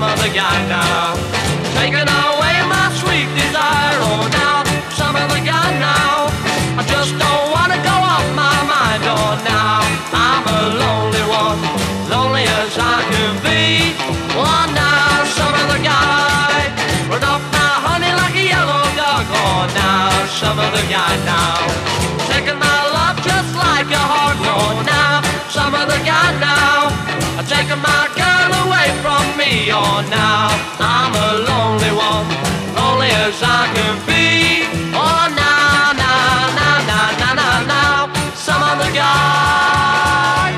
other guy now, taking away my sweet desire. Oh, now some other guy now, I just don't wanna go off my mind. Oh, now I'm a lonely one, lonely as I can be. Oh, now some other guy, run off my honey like a yellow dog. Oh, now some other guy now, taking my love just like a hard. Oh, now some other guy now, taking my girl away from me. Oh, now I'm a lonely one, lonely as I can be. Oh, now, now, now, now, now, now, now, some other guy.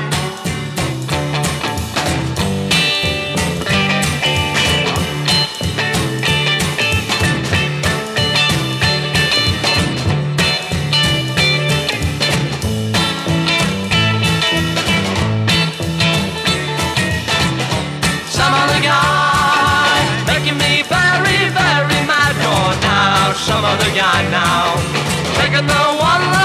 Some other guy now, taking the one